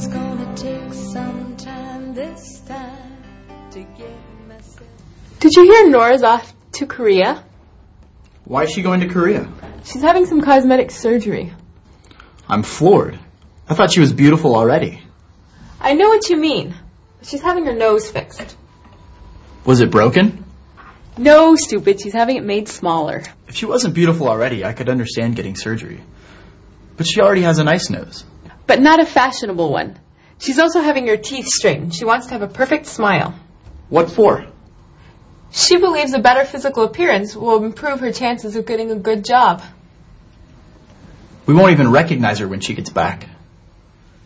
It's gonna take some time this time to get myself. Did you hear Nora's off to Korea? Why is she going to Korea? She's having some cosmetic surgery. I'm floored. I thought she was beautiful already. I know what you mean. She's having her nose fixed. Was it broken? No, stupid. She's having it made smaller. If she wasn't beautiful already, I could understand getting surgery. But she already has a nice nose. But not a fashionable one. She's also having her teeth straightened. She wants to have a perfect smile. What for? She believes a better physical appearance will improve her chances of getting a good job. We won't even recognize her when she gets back.